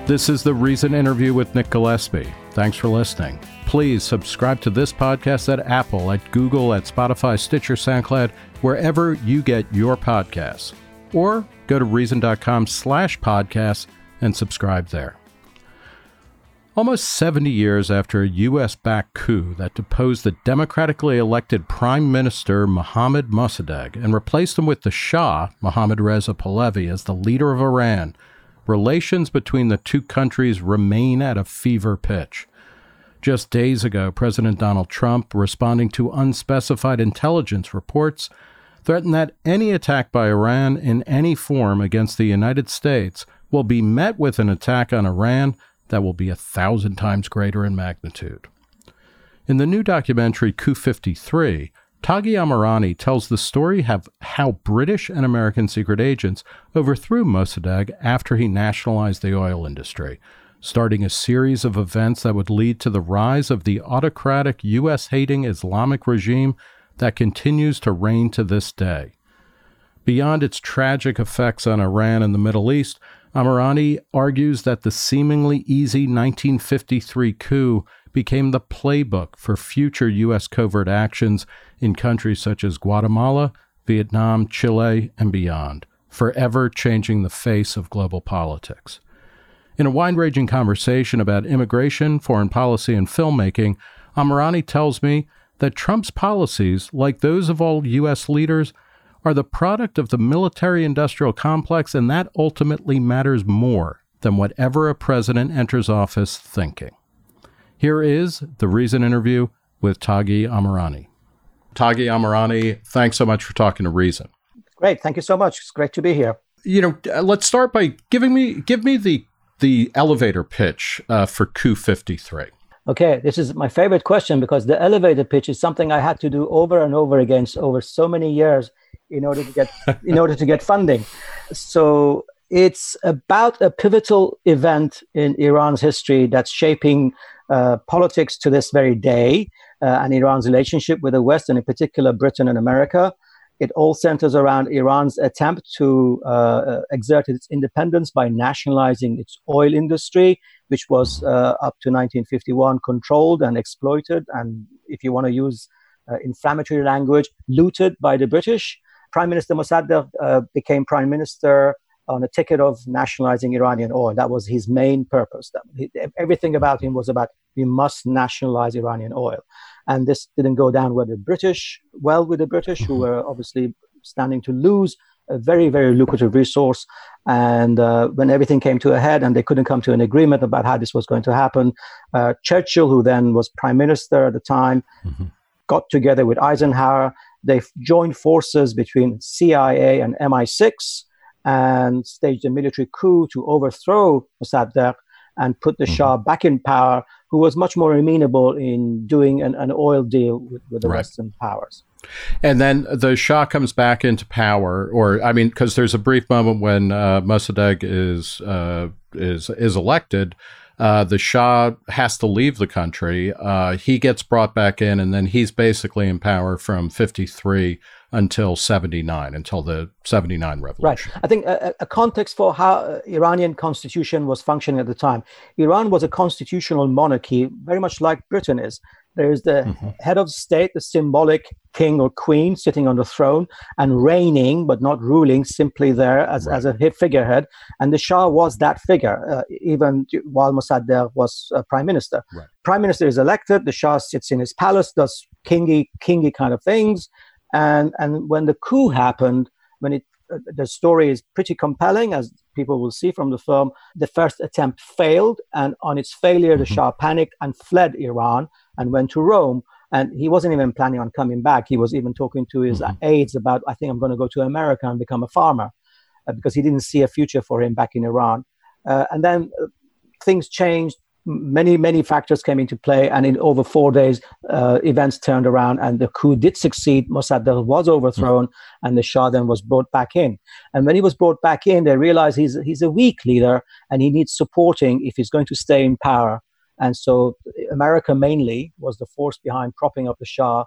This is the Reason Interview with Nick Gillespie. Thanks for listening. Please subscribe to this podcast at Apple, at Google, at Spotify, Stitcher, SoundCloud, wherever you get your podcasts. Or go to reason.com/podcasts and subscribe there. Almost 70 years after a U.S.-backed coup that deposed the democratically elected Prime Minister Mohammad Mossadegh and replaced him with the Shah, Mohammad Reza Pahlavi, as the leader of Iran, relations between the two countries remain at a fever pitch. Just days ago, President Donald Trump, responding to unspecified intelligence reports, threatened that any attack by Iran in any form against the United States will be met with an attack on Iran that will be 1,000 times greater in magnitude. In the new documentary Coup 53, Taghi Amirani tells the story of how British and American secret agents overthrew Mossadegh after he nationalized the oil industry, starting a series of events that would lead to the rise of the autocratic U.S.-hating Islamic regime that continues to reign to this day. Beyond its tragic effects on Iran and the Middle East, Amirani argues that the seemingly easy 1953 coup became the playbook for future U.S. covert actions in countries such as Guatemala, Vietnam, Chile, and beyond, forever changing the face of global politics. In a wide-ranging conversation about immigration, foreign policy, and filmmaking, Amirani tells me that Trump's policies, like those of all U.S. leaders, are the product of the military-industrial complex, and that ultimately matters more than whatever a president enters office thinking. Here is the Reason Interview with Taghi Amirani. Taghi Amirani, thanks so much for talking to Reason. Great. Thank you so much. It's great to be here. Let's start by give me the elevator pitch for Coup 53. Okay, this is my favorite question because the elevator pitch is something I had to do over and over again over so many years in order to get funding. So it's about a pivotal event in Iran's history that's shaping politics to this very day, and Iran's relationship with the West, and in particular Britain and America. It all centers around Iran's attempt to exert its independence by nationalizing its oil industry, which was up to 1951 controlled and exploited, and if you want to use inflammatory language, looted by the British. Prime Minister Mossadegh became prime minister on a ticket of nationalizing Iranian oil. That was his main purpose. Everything about him was about, we must nationalize Iranian oil. And this didn't go down with the British, who were obviously standing to lose a very, very lucrative resource. And when everything came to a head and they couldn't come to an agreement about how this was going to happen, Churchill, who then was prime minister at the time, got together with Eisenhower. They joined forces between CIA and MI6 and staged a military coup to overthrow Mossadegh and put the Shah back in power, who was much more amenable in doing an oil deal with the Western powers. And then the Shah comes back into power, because there's a brief moment when Mossadegh is elected. The Shah has to leave the country. He gets brought back in, and then he's basically in power from 53 until 79, until the 79 revolution. Right. I think a context for how Iranian constitution was functioning at the time. Iran was a constitutional monarchy, very much like Britain is. There is the head of state, the symbolic king or queen sitting on the throne and reigning, but not ruling, simply there as a figurehead. And the Shah was that figure, even while Mossadegh was prime minister. Right. Prime minister is elected, the Shah sits in his palace, does kingy kind of things. And when the coup happened, the story is pretty compelling, as people will see from the film. The first attempt failed, and on its failure, the Shah panicked and fled Iran and went to Rome. And he wasn't even planning on coming back. He was even talking to his aides about, I think I'm going to go to America and become a farmer, because he didn't see a future for him back in Iran. And then things changed. Many factors came into play, and in over 4 days, events turned around, and the coup did succeed. Mossadegh was overthrown, and the Shah then was brought back in. And when he was brought back in, they realized he's a weak leader, and he needs supporting if he's going to stay in power. And so America mainly was the force behind propping up the Shah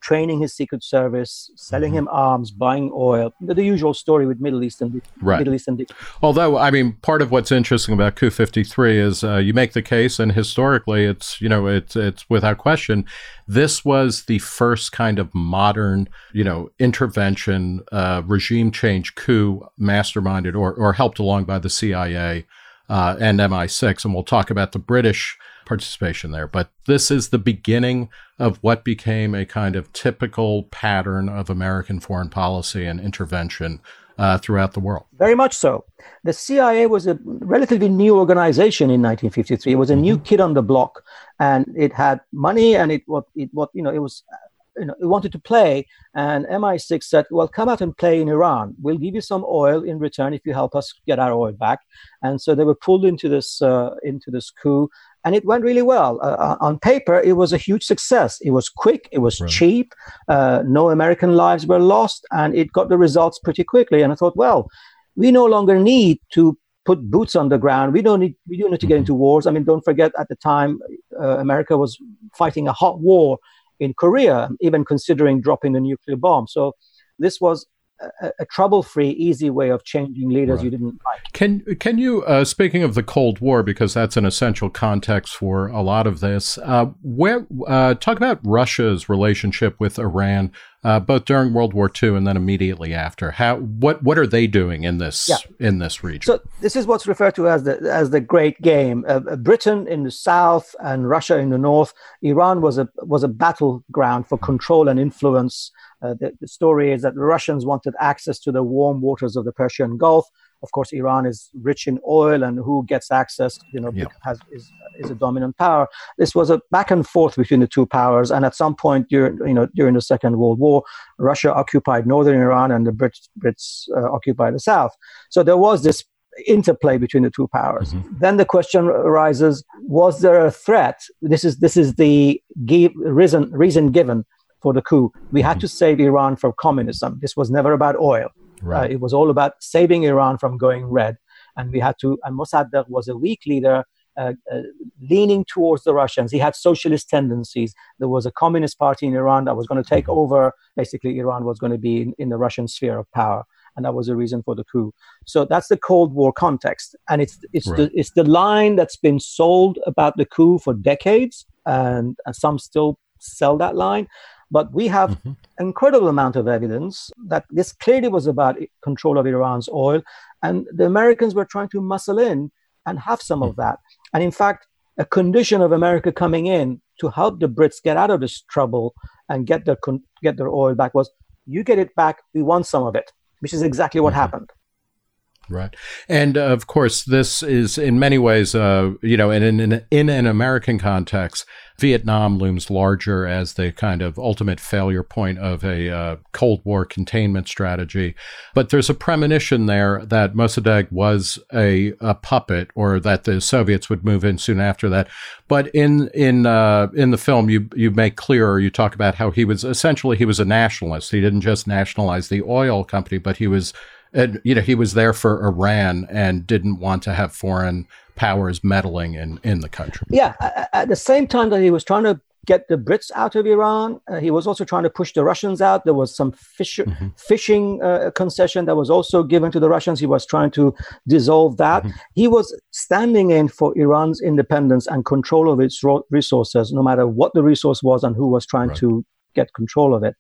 training his secret service, selling him arms, buying oil. The usual story with Middle Eastern. Although, I mean, part of what's interesting about Coup 53 is you make the case, and historically, it's without question, this was the first kind of modern, intervention, regime change coup masterminded or helped along by the CIA and MI6, and we'll talk about the British participation there. But this is the beginning of what became a kind of typical pattern of American foreign policy and intervention throughout the world. Very much so. The CIA was a relatively new organization in 1953. It was a new kid on the block, and it had money, and it wanted to play. And MI6 said, well, come out and play in Iran. We'll give you some oil in return if you help us get our oil back. And so they were pulled into this coup, and it went really well. On paper, it was a huge success. It was quick. It was cheap. No American lives were lost, and it got the results pretty quickly. And I thought, well, we no longer need to put boots on the ground. We don't need to get into wars. I mean, don't forget, at the time, America was fighting a hot war in Korea, even considering dropping the nuclear bomb. So this was a trouble-free, easy way of changing leaders you didn't like. Can you, speaking of the Cold War, because that's an essential context for a lot of this, talk about Russia's relationship with Iran, both during World War II and then immediately after. What are they doing in this region? So this is what's referred to as the Great Game. Britain in the south and Russia in the north. Iran was a battleground for control and influence. The story is that the Russians wanted access to the warm waters of the Persian Gulf. Of course, Iran is rich in oil, and who gets access, is a dominant power. This was a back and forth between the two powers, and at some point during the Second World War, Russia occupied northern Iran, and the Brits occupied the south. So there was this interplay between the two powers. Then the question arises: was there a threat? This is the reason given for the coup. We had to save Iran from communism. This was never about oil. It was all about saving Iran from going red. And we had to, and Mossadegh was a weak leader, leaning towards the Russians. He had socialist tendencies. There was a communist party in Iran that was going to take over. Basically, Iran was going to be in the Russian sphere of power. And that was the reason for the coup. So that's the Cold War context. And it's the line that's been sold about the coup for decades. And some still sell that line. But we have an incredible amount of evidence that this clearly was about control of Iran's oil. And the Americans were trying to muscle in and have some of that. And in fact, a condition of America coming in to help the Brits get out of this trouble and get their oil back was, you get it back, we want some of it, which is exactly what happened. Right. And of course, this is in many ways, in an American context, Vietnam looms larger as the kind of ultimate failure point of a Cold War containment strategy. But there's a premonition there that Mossadegh was a puppet, or that the Soviets would move in soon after that. But in the film, you make clear, or you talk about how he was a nationalist. He didn't just nationalize the oil company, but he was there for Iran and didn't want to have foreign powers meddling in the country. Yeah, at the same time that he was trying to get the Brits out of Iran, he was also trying to push the Russians out. There was some fishing concession that was also given to the Russians. He was trying to dissolve that. He was standing in for Iran's independence and control of its resources, no matter what the resource was and who was trying to get control of it.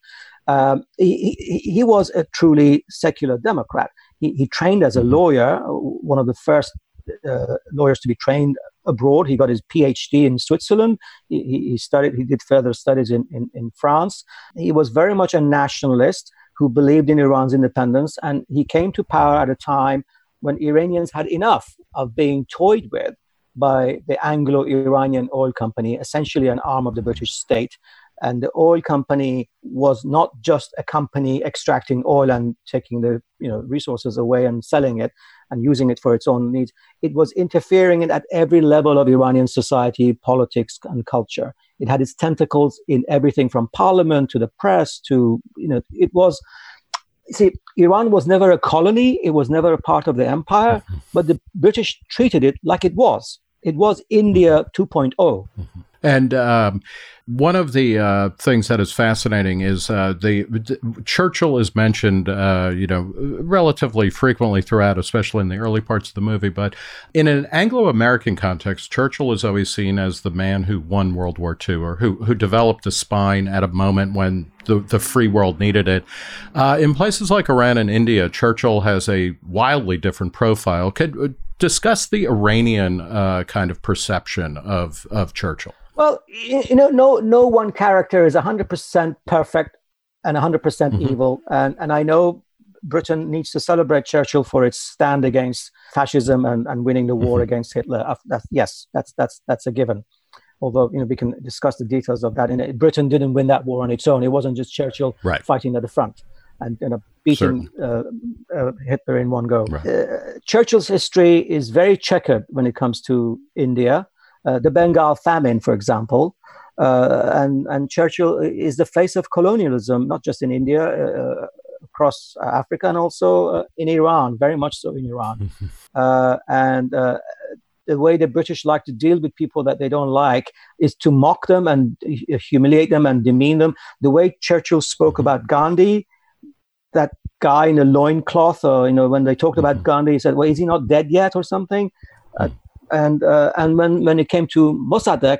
He was a truly secular Democrat. He trained as a lawyer, one of the first lawyers to be trained abroad. He got his PhD in Switzerland. He did further studies in France. He was very much a nationalist who believed in Iran's independence, and he came to power at a time when Iranians had enough of being toyed with by the Anglo-Iranian oil company, essentially an arm of the British state. And the oil company was not just a company extracting oil and taking the resources away and selling it and using it for its own needs. It was interfering at every level of Iranian society, politics, and culture. It had its tentacles in everything from parliament to the press to, it was... See, Iran was never a colony. It was never a part of the empire, but the British treated it like it was. It was India 2.0. And one of the things that is fascinating is Churchill is mentioned, relatively frequently throughout, especially in the early parts of the movie. But in an Anglo-American context, Churchill is always seen as the man who won World War II, or who developed the spine at a moment when the free world needed it. In places like Iran and India, Churchill has a wildly different profile. Could discuss the Iranian kind of perception of Churchill. Well, no one character is 100% perfect and 100% evil. And I know Britain needs to celebrate Churchill for its stand against fascism and winning the war against Hitler. That's a given. Although, we can discuss the details of that. Britain didn't win that war on its own. It wasn't just Churchill fighting at the front and beating Hitler in one go. Right. Churchill's history is very checkered when it comes to India. The Bengal famine, for example, and Churchill is the face of colonialism, not just in India, across Africa, and also in Iran, very much so in Iran. And the way the British like to deal with people that they don't like is to mock them and humiliate them and demean them. The way Churchill spoke about Gandhi, that guy in a loincloth, or when they talked about Gandhi, he said, "Well, is he not dead yet?" or something. And when it came to Mossadegh,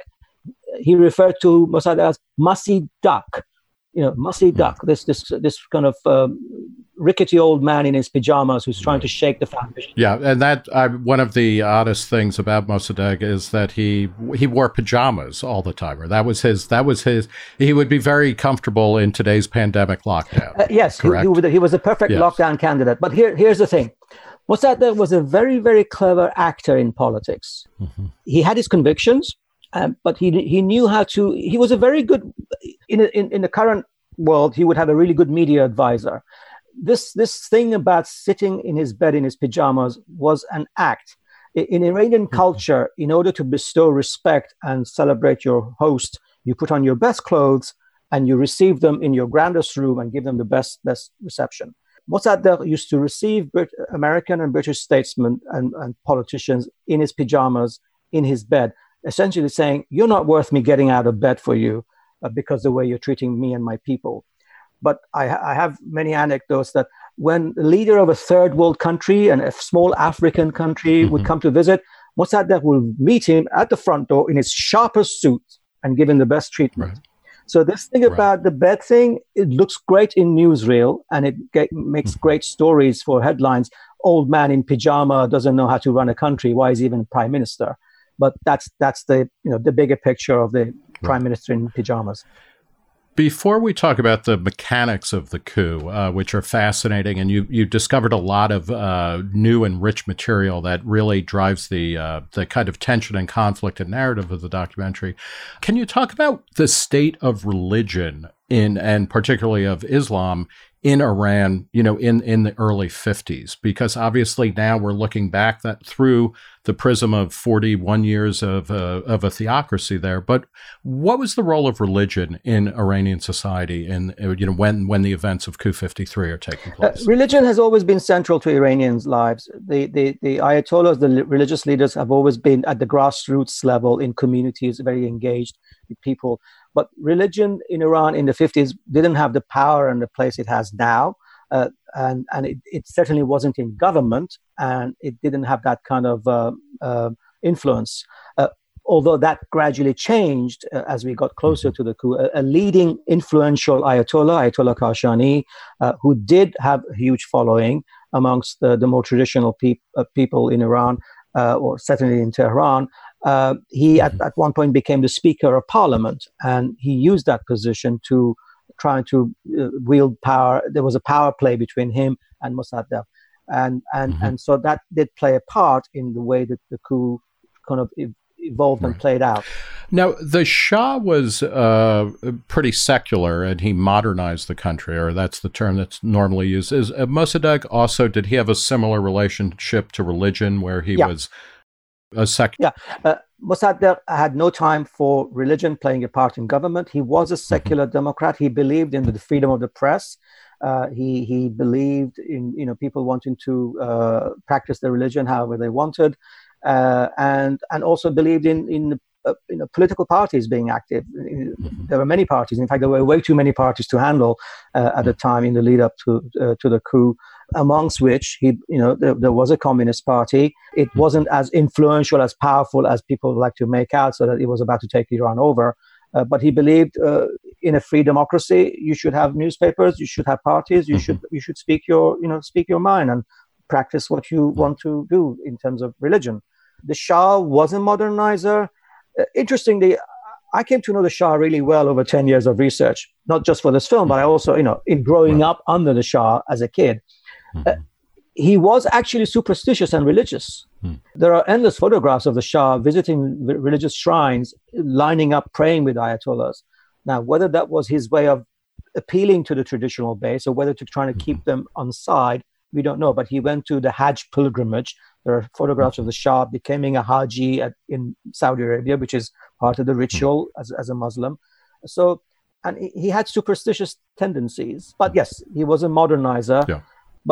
he referred to Mossadegh as "mussy duck," mussy duck. This kind of rickety old man in his pajamas who's trying to shake the foundation. Yeah, and that one of the oddest things about Mossadegh is that he wore pajamas all the time. Or that was his. He would be very comfortable in today's pandemic lockdown. Yes, he was a perfect lockdown candidate. But here's the thing. Mossadegh was a very, very clever actor in politics. He had his convictions, but he knew how to. He was a very good in the current world. He would have a really good media advisor. This thing about sitting in his bed in his pajamas was an act. In Iranian culture, in order to bestow respect and celebrate your host, you put on your best clothes and you receive them in your grandest room and give them the best reception. Mossadegh used to receive American and British statesmen and politicians in his pajamas, in his bed, essentially saying, "You're not worth me getting out of bed for you because the way you're treating me and my people." But I have many anecdotes that when the leader of a third world country and a small African country would come to visit, Mossadegh will meet him at the front door in his sharpest suit and give him the best treatment. Right. So this thing about the bed thing, it looks great in newsreel and it makes great stories for headlines. Old man in pajama doesn't know how to run a country. Why is he even prime minister? But that's the the bigger picture of the prime minister in pajamas. Before we talk about the mechanics of the coup, which are fascinating, and you discovered a lot of new and rich material that really drives the kind of tension and conflict and narrative of the documentary, can you talk about the state of religion and particularly of Islam in Iran, in the early 50s? Because obviously now we're looking back through the prism of 41 years of a theocracy there. But what was the role of religion in Iranian society when the events of Coup 53 are taking place? Religion has always been central to Iranians' lives. The Ayatollahs, the religious leaders, have always been at the grassroots level in communities, very engaged with people. But religion in Iran in the 50s didn't have the power and the place it has now. And it certainly wasn't in government, and it didn't have that kind of influence. Although that gradually changed as we got closer to the coup. A leading influential Ayatollah Kashani, who did have a huge following amongst the more traditional people in Iran, or certainly in Tehran, he at one point became the Speaker of Parliament, and he used that position to try to wield power. There was a power play between him and Mossadegh, and so that did play a part in the way that the coup kind of evolved and played out. Now, the Shah was pretty secular, and he modernized the country, or that's the term that's normally used. Is Mossadegh also, did he have a similar relationship to religion where he was a secular? Yeah. Mossadegh had no time for religion playing a part in government. He was a secular Democrat. He believed in the freedom of the press. He believed in people wanting to practice their religion however they wanted, and also believed in political parties being active. There were many parties. In fact, there were way too many parties to handle at the time in the lead up to the coup. Amongst which there was a Communist Party. It wasn't as influential, as powerful as people like to make out, so that it was about to take Iran over. But he believed in a free democracy, you should have newspapers, you should have parties, you should speak your mind and practice what you want to do in terms of religion. The Shah was a modernizer. Interestingly, I came to know the Shah really well over 10 years of research, not just for this film, but I also, in growing up under the Shah as a kid. He was actually superstitious and religious. There are endless photographs of the Shah visiting religious shrines, lining up, praying with ayatollahs. Now, whether that was his way of appealing to the traditional base or whether to trying to keep them on side, we don't know. But he went to the Hajj pilgrimage. There are photographs of the Shah becoming a Haji in Saudi Arabia, which is part of the ritual as a Muslim. So, and he had superstitious tendencies. But yes, he was a modernizer. Yeah.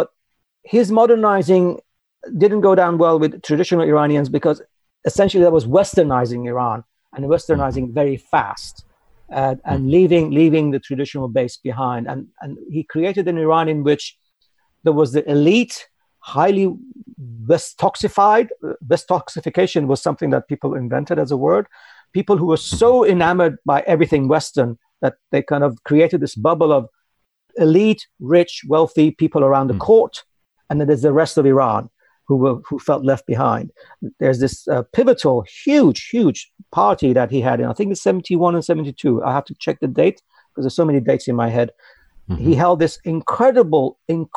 His modernizing didn't go down well with traditional Iranians because essentially that was westernizing Iran and westernizing very fast and leaving the traditional base behind. And he created an Iran in which there was the elite, highly Westoxified. Westoxification was something that people invented as a word. People who were so enamored by everything Western that they kind of created this bubble of elite, rich, wealthy people around the court. And then there's the rest of Iran who felt left behind. There's this pivotal, huge party that he had in, I think it's 71 and 72. I have to check the date because there's so many dates in my head. He held this incredible,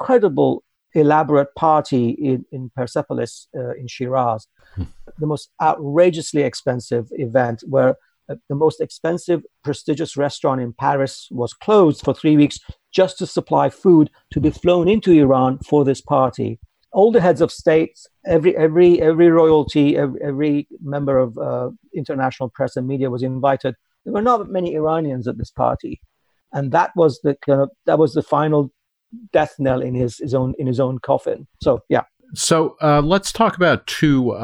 elaborate party in Persepolis in Shiraz, the most outrageously expensive event where the most expensive, prestigious restaurant in Paris was closed for 3 weeks just to supply food to be flown into Iran for this party. All the heads of states, every royalty, every member of international press and media was invited. There were not many Iranians at this party, and that was the final death knell in his own coffin. So yeah. So let's talk about two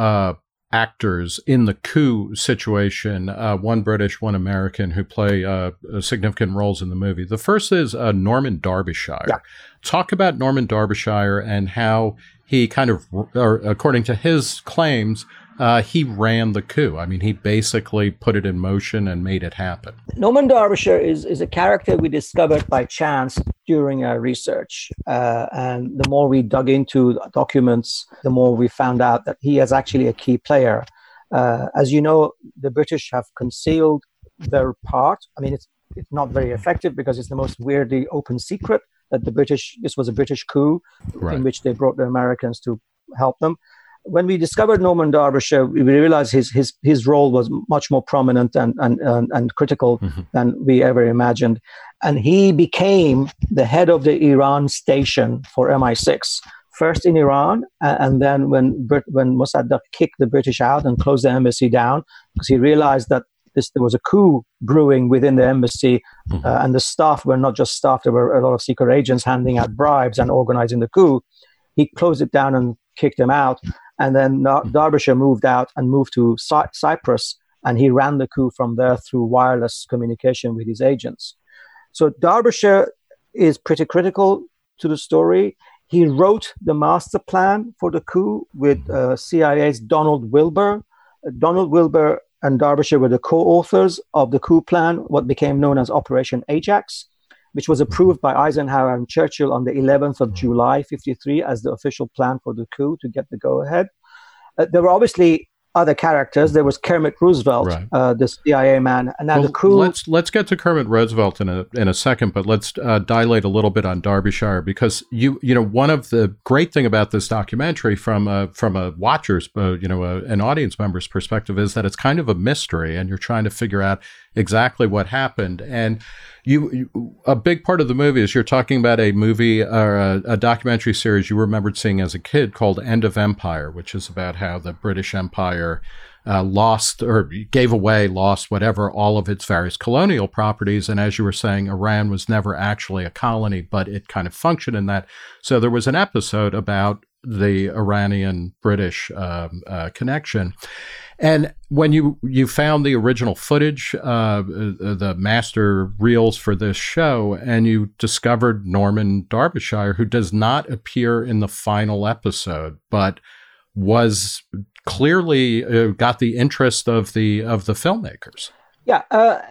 actors in the coup situation, one British, one American, who play significant roles in the movie. The first is Norman Derbyshire. Yeah. Talk about Norman Derbyshire and how he kind of, or according to his claims, he ran the coup. I mean, he basically put it in motion and made it happen. Norman Derbyshire is a character we discovered by chance during our research. And the more we dug into documents, the more we found out that he is actually a key player. As you know, the British have concealed their part. I mean, it's not very effective because it's the most weirdly open secret that this was a British coup in which they brought the Americans to help them. When we discovered Norman Derbyshire, we realized his role was much more prominent and critical than we ever imagined. And he became the head of the Iran station for MI6, first in Iran, and then when Mossadegh kicked the British out and closed the embassy down, because he realized that there was a coup brewing within the embassy, and the staff were not just staff, there were a lot of secret agents handing out bribes and organizing the coup. He closed it down and kicked them out. And then Derbyshire moved out and moved to Cyprus, and he ran the coup from there through wireless communication with his agents. So Derbyshire is pretty critical to the story. He wrote the master plan for the coup with CIA's Donald Wilber. Donald Wilber and Derbyshire were the co-authors of the coup plan, what became known as Operation Ajax, which was approved by Eisenhower and Churchill on the 11th of July, 1953, as the official plan for the coup to get the go-ahead. There were obviously other characters. There was Kermit Roosevelt, the CIA man, and now the coup. Let's get to Kermit Roosevelt in a second, but let's dilate a little bit on Derbyshire, because you know one of the great thing about this documentary from a watcher's an audience member's perspective is that it's kind of a mystery, and you're trying to figure out exactly what happened. And a big part of the movie is you're talking about a movie or a documentary series you remembered seeing as a kid called End of Empire, which is about how the British Empire lost whatever, all of its various colonial properties. And as you were saying, Iran was never actually a colony, but it kind of functioned in that. So there was an episode about the Iranian-British connection. And when you found the original footage, the master reels for this show, and you discovered Norman Darbyshire, who does not appear in the final episode, but was clearly got the interest of the filmmakers. Yeah,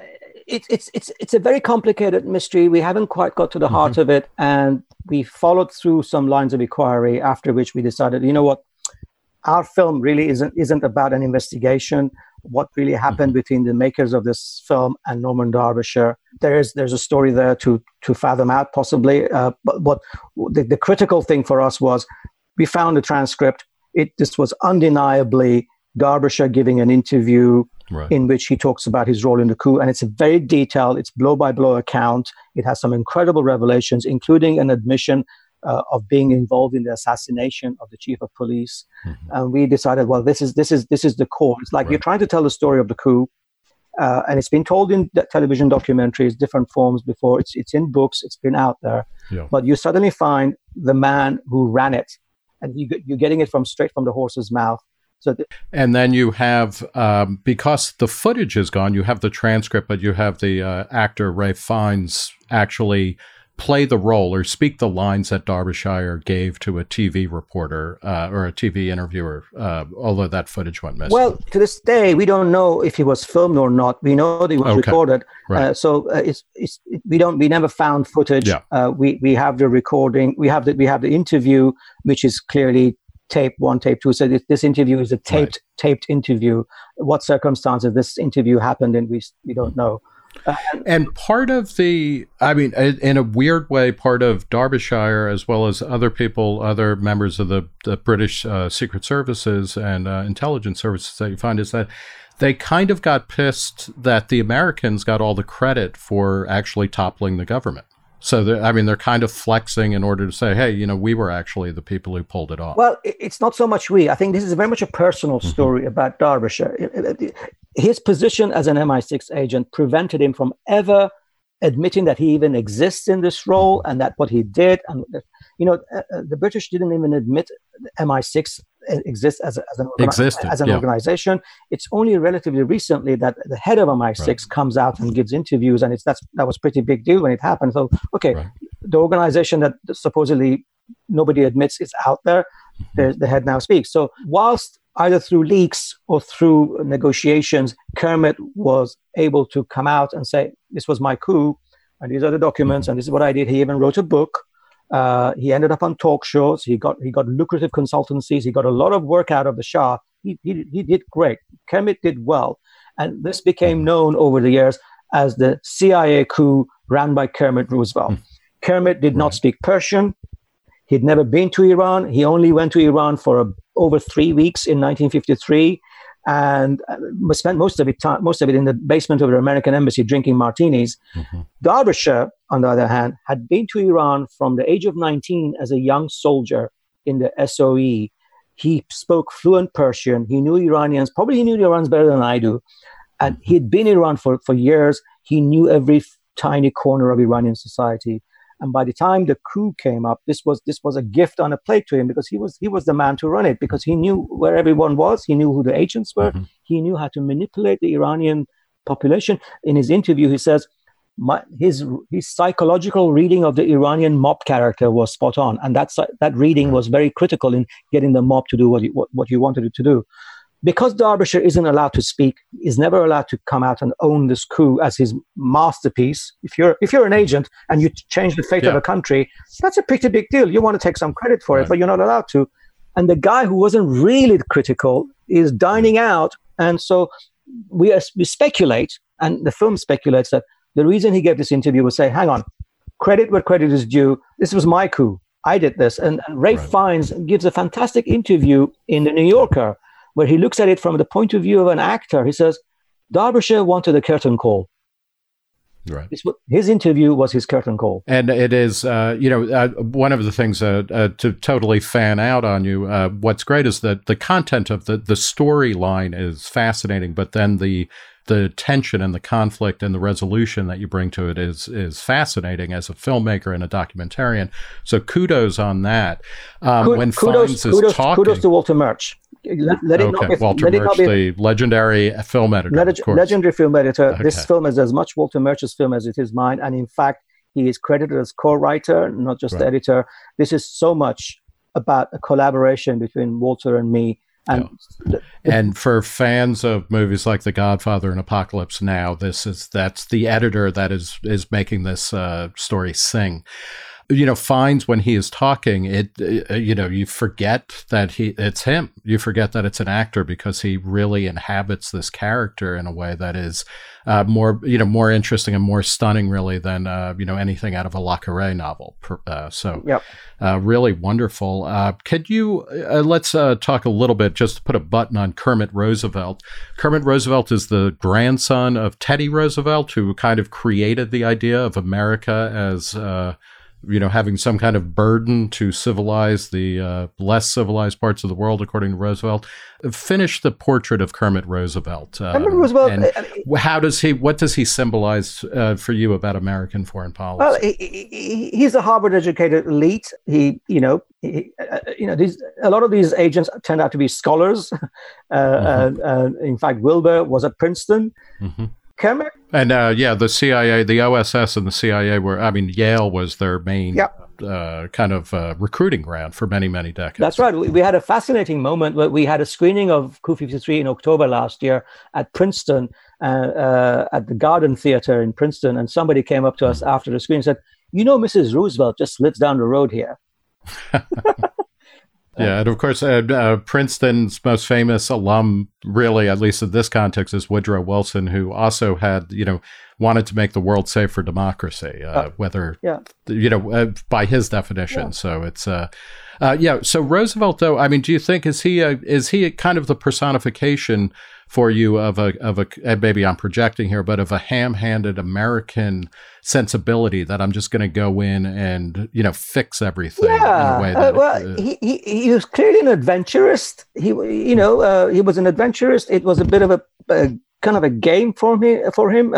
it's a very complicated mystery. We haven't quite got to the heart of it, and we followed through some lines of inquiry. After which we decided, you know what, our film really isn't about an investigation. What really happened between the makers of this film and Norman Darbyshire? There's a story there to fathom out possibly. But what the critical thing for us was, we found the transcript. This was undeniably Darbyshire giving an interview. Right. In which he talks about his role in the coup. And it's a very detailed, it's blow-by-blow account. It has some incredible revelations, including an admission of being involved in the assassination of the chief of police. And we decided, well, this is the core. It's like you're trying to tell the story of the coup, and it's been told in television documentaries, different forms before. It's in books, it's been out there. Yeah. But you suddenly find the man who ran it, and you're getting it straight from the horse's mouth. And then you have, because the footage is gone, you have the transcript, but you have the actor Ralph Fiennes actually play the role or speak the lines that Darbyshire gave to a TV reporter or a TV interviewer, although that footage went missing. Well, to this day, we don't know if he was filmed or not. We know that he was recorded. Right. We never found footage. Yeah. We have the recording. We have the interview, which is clearly tape 1, tape 2. So this interview is a taped interview. What circumstances this interview happened in, we don't know. And part of in a weird way, part of Darbyshire, as well as other members of the British Secret Services and intelligence services that you find, is that they kind of got pissed that the Americans got all the credit for actually toppling the government. So, they're kind of flexing in order to say, hey, we were actually the people who pulled it off. Well, it's not so much we. I think this is very much a personal story about Darbyshire. His position as an MI6 agent prevented him from ever admitting that he even exists in this role and that what he did. And, the British didn't even admit MI6 exists as an organization. It's only relatively recently that the head of MI6 comes out and gives interviews, and that was a pretty big deal when it happened. So, the organization that supposedly nobody admits is out there, the head now speaks. So whilst either through leaks or through negotiations, Kermit was able to come out and say, this was my coup, and these are the documents, and this is what I did. He even wrote a book. He ended up on talk shows. He got lucrative consultancies. He got a lot of work out of the Shah. He did great. Kermit did well. And this became known over the years as the CIA coup ran by Kermit Roosevelt. Kermit did not speak Persian. He'd never been to Iran. He only went to Iran for over 3 weeks in 1953 and spent most of it in the basement of the American embassy drinking martinis. Darbyshire, on the other hand, had been to Iran from the age of 19 as a young soldier in the SOE. He spoke fluent Persian. He knew Iranians. Probably he knew the Iranians better than I do. And he'd been in Iran for years. He knew every tiny corner of Iranian society. And by the time the coup came up, this was a gift on a plate to him, because he was the man to run it, because he knew where everyone was. He knew who the agents were. He knew how to manipulate the Iranian population. In his interview, he says his psychological reading of the Iranian mob character was spot on, and that reading was very critical in getting the mob to do what you wanted it to do. Because Darbyshire isn't allowed to speak, is never allowed to come out and own this coup as his masterpiece. If you're an agent and you change the fate of a country, that's a pretty big deal. You want to take some credit for it, but you're not allowed to. And the guy who wasn't really critical is dining out. And so we speculate, and the film speculates, that the reason he gave this interview was say, hang on, credit where credit is due. This was my coup. I did this. And Ralph Fiennes gives a fantastic interview in The New Yorker, where he looks at it from the point of view of an actor. He says, Darbyshire wanted a curtain call. Right. His interview was his curtain call. And it is, one of the things to totally fan out on you, what's great is that the content of the storyline is fascinating, but then the the tension and the conflict and the resolution that you bring to it is fascinating as a filmmaker and a documentarian. So kudos on that. When Fiennes is talking, kudos to Walter Murch. Walter Murch, the legendary film editor, of course. Legendary film editor. Okay. This film is as much Walter Murch's film as it is mine, and in fact, he is credited as co-writer, not just the editor. This is so much about a collaboration between Walter and me. And for fans of movies like The Godfather and Apocalypse Now, that's the editor that is making this story sing. Fiennes, when he is talking, you forget that it's him. You forget that it's an actor because he really inhabits this character in a way that is more interesting and more stunning, really, than anything out of a Le Carré novel. Really wonderful. Could you let's talk a little bit, just to put a button on Kermit Roosevelt. Kermit Roosevelt is the grandson of Teddy Roosevelt, who kind of created the idea of America as having some kind of burden to civilize the less civilized parts of the world, according to Roosevelt. Finish the portrait of Kermit Roosevelt. Kermit Roosevelt. And what does he symbolize for you about American foreign policy? Well, he's a Harvard-educated elite. A lot of these agents turned out to be scholars. In fact, Wilbur was at Princeton. Mm-hmm. Kermit? And the CIA, the OSS and the CIA Yale was their main kind of recruiting ground for many, many decades. That's right. We had a fascinating moment where we had a screening of Coup 53 in October last year at Princeton, at the Garden Theater in Princeton. And somebody came up to us after the screening and said, Mrs. Roosevelt just lives down the road here. Yeah, and of course, Princeton's most famous alum, really, at least in this context, is Woodrow Wilson, who also had, wanted to make the world safe for democracy, by his definition. Yeah. So it's, So Roosevelt, though, do you think is he kind of the personification for you of a maybe I'm projecting here, but of a ham-handed American sensibility that I'm just going to go in and fix everything in a way that he was clearly an adventurist. He was an adventurist. It was a bit of a kind of a game for him.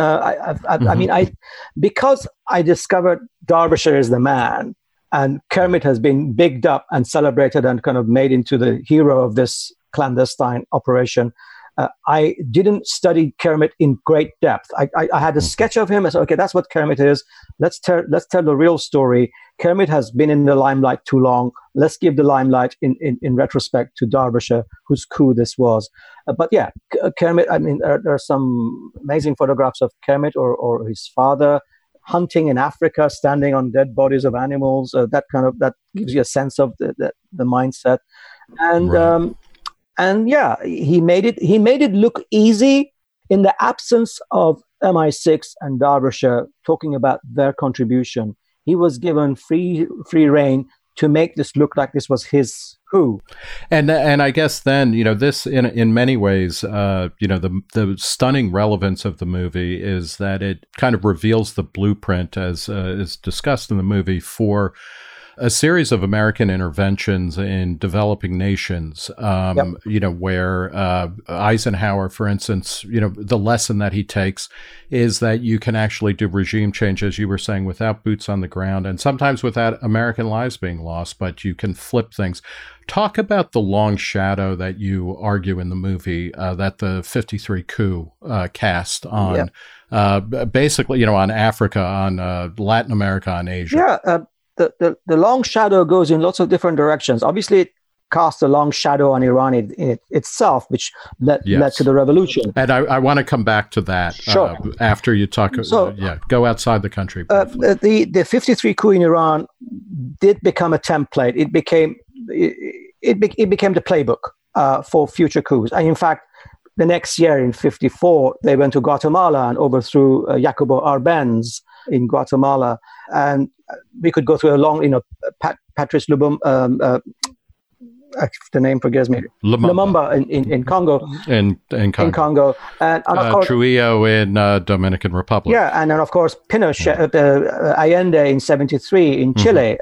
Because I discovered Derbyshire is the man, and Kermit has been bigged up and celebrated and kind of made into the hero of this clandestine operation. I didn't study Kermit in great depth. I had a sketch of him. I said, okay, that's what Kermit is. Let's tell the real story. Kermit has been in the limelight too long. Let's give the limelight in retrospect to Derbyshire, whose coup this was. Kermit, there are some amazing photographs of Kermit or his father hunting in Africa, standing on dead bodies of animals. That gives you a sense of the mindset. And, right. He made it look easy in the absence of MI6 and Derbyshire talking about their contribution. He was given free rein to make this look like this was his coup. And I guess then, this in many ways, the stunning relevance of the movie is that it kind of reveals the blueprint, as is discussed in the movie, for a series of American interventions in developing nations, where Eisenhower, for instance, the lesson that he takes is that you can actually do regime change, as you were saying, without boots on the ground and sometimes without American lives being lost, but you can flip things. Talk about the long shadow that you argue in the movie that the 53 coup cast on, basically, on Africa, on Latin America, on Asia. Yeah. The long shadow goes in lots of different directions. Obviously, it cast a long shadow on Iran in itself, which led to the revolution. And I want to come back to that after you talk. Go outside the country. The 53 coup in Iran did become a template. It became the playbook for future coups. And in fact, the next year in 54, they went to Guatemala and overthrew Jacobo Arbenz in Guatemala. And we could go through a long, Patrice Lumumba, the name forgets me. Lumumba in Congo. In Congo. And of course, Trujillo in Dominican Republic. Yeah, and then of course Pinochet, Allende in 73 in Chile.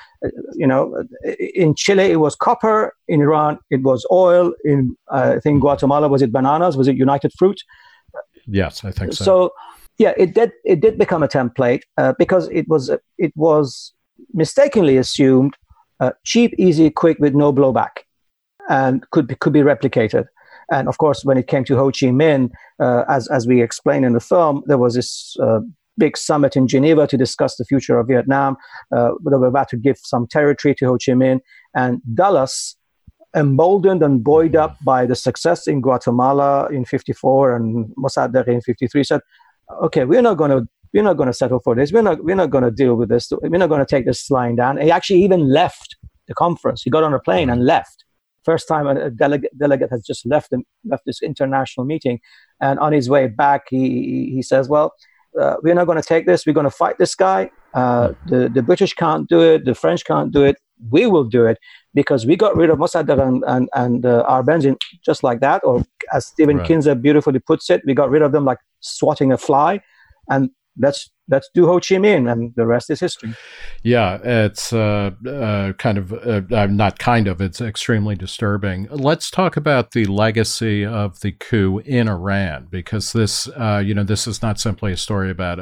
In Chile it was copper. In Iran it was oil. In I think Guatemala was it bananas? Was it United Fruit? Yes, I think so. So, yeah, it did become a template because it was mistakenly assumed cheap, easy, quick, with no blowback, and could be replicated. And of course, when it came to Ho Chi Minh, as we explain in the film, there was this big summit in Geneva to discuss the future of Vietnam. They were about to give some territory to Ho Chi Minh, and Dulles, emboldened and buoyed up by the success in Guatemala in '54 and Mossadegh in '53, said, "Okay, we're not going to settle for this. We're not going to deal with this. We're not going to take this lying down." And he actually even left the conference. He got on a plane and left. First time a delegate has just left this international meeting, and on his way back, he says, "Well, we're not going to take this. We're going to fight this guy. The British can't do it. The French can't do it. We will do it, because we got rid of Mossadegh and Arbenz just like that." Or as Stephen Kinzer beautifully puts it, we got rid of them like swatting a fly, and let's do Ho Chi Minh, and the rest is history. Yeah, it's it's extremely disturbing. Let's talk about the legacy of the coup in Iran, because this, this is not simply a story about,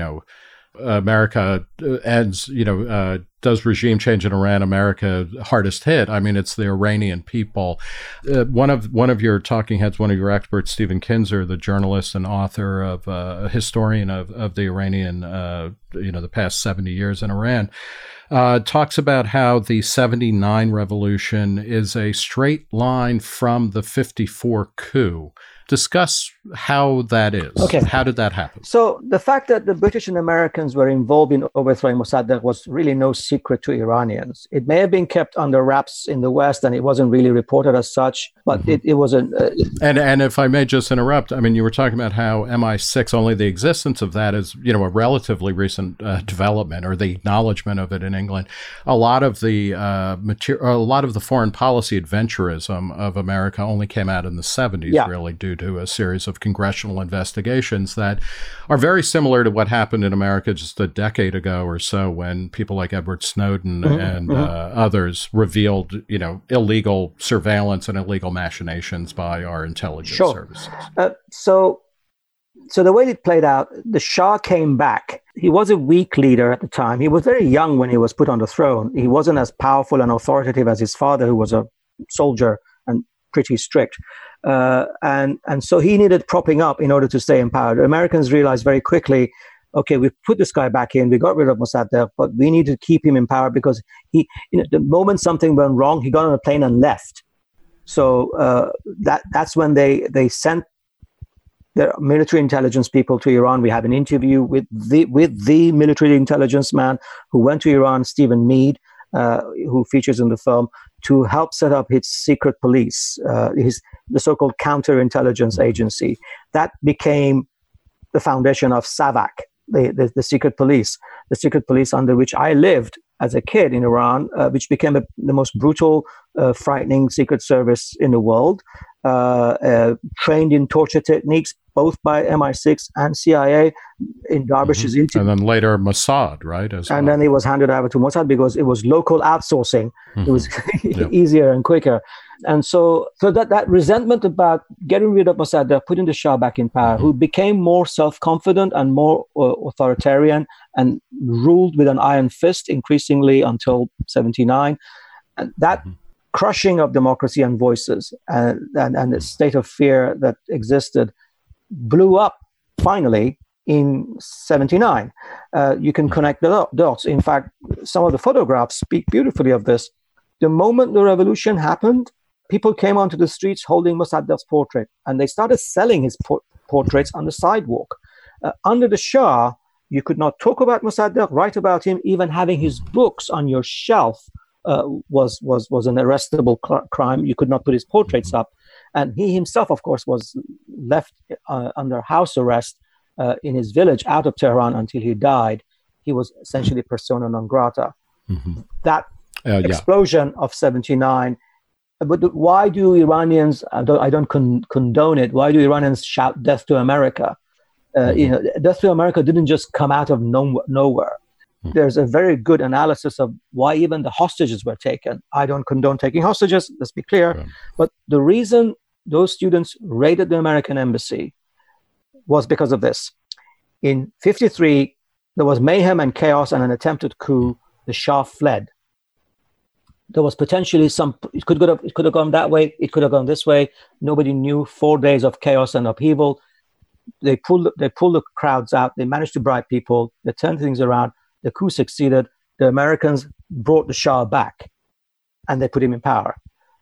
America ends, does regime change in Iran, America hardest hit. I mean, it's the Iranian people. One of your talking heads, one of your experts, Stephen Kinzer, the journalist and author of a historian of the Iranian, the past 70 years in Iran, talks about how the 79 revolution is a straight line from the 54 coup. Discuss how that is. Okay. How did that happen? So the fact that the British and Americans were involved in overthrowing Mossadegh was really no secret to Iranians. It may have been kept under wraps in the West, and it wasn't really reported as such, but it wasn't. And if I may just interrupt, I mean, you were talking about how MI6, only the existence of that is, a relatively recent development, or the acknowledgement of it in England. A lot of the a lot of the foreign policy adventurism of America only came out in the 70s, really, due to a series of congressional investigations that are very similar to what happened in America just a decade ago or so, when people like Edward Snowden and others revealed, illegal surveillance and illegal machinations by our intelligence services. So the way it played out, the Shah came back. He was a weak leader at the time. He was very young when he was put on the throne. He wasn't as powerful and authoritative as his father, who was a soldier and pretty strict. And so he needed propping up in order to stay in power. The Americans realized very quickly, okay, we put this guy back in, we got rid of Mossadegh, but we need to keep him in power, because he, the moment something went wrong, he got on a plane and left. So that's when they sent their military intelligence people to Iran. We have an interview with the military intelligence man who went to Iran, Stephen Mead, who features in the film, to help set up his secret police, the so-called counterintelligence agency. That became the foundation of SAVAK, the secret police under which I lived as a kid in Iran, which became the most brutal, frightening secret service in the world, trained in torture techniques, both by MI6 and CIA in Darbish's interview. And then later Mossad, right? Then it was handed over to Mossad because it was local outsourcing. It was easier and quicker. And so that resentment about getting rid of Mossadegh, putting the Shah back in power, who became more self-confident and more authoritarian and ruled with an iron fist increasingly until 79. And that crushing of democracy and voices and the state of fear that existed blew up finally in 79. You can connect the dots. In fact, some of the photographs speak beautifully of this. The moment the revolution happened, people came onto the streets holding Mossadegh's portrait, and they started selling his portraits on the sidewalk. Under the Shah, you could not talk about Mossadegh, write about him. Even having his books on your shelf was an arrestable crime. You could not put his portraits up. And he himself, of course, was left under house arrest in his village out of Tehran until he died. He was essentially persona non grata. That explosion of 79. But why do Iranians, I don't condone it, why do Iranians shout death to America? Death to America didn't just come out of nowhere. There's a very good analysis of why even the hostages were taken. I don't condone taking hostages, let's be clear. But the reason those students raided the American embassy was because of this. In 53, there was mayhem and chaos and an attempted coup. The Shah fled. There was potentially it could have gone that way. It could have gone this way. Nobody knew. 4 days of chaos and upheaval. They pulled the crowds out. They managed to bribe people. They turned things around. The coup succeeded. The Americans brought the Shah back, and they put him in power.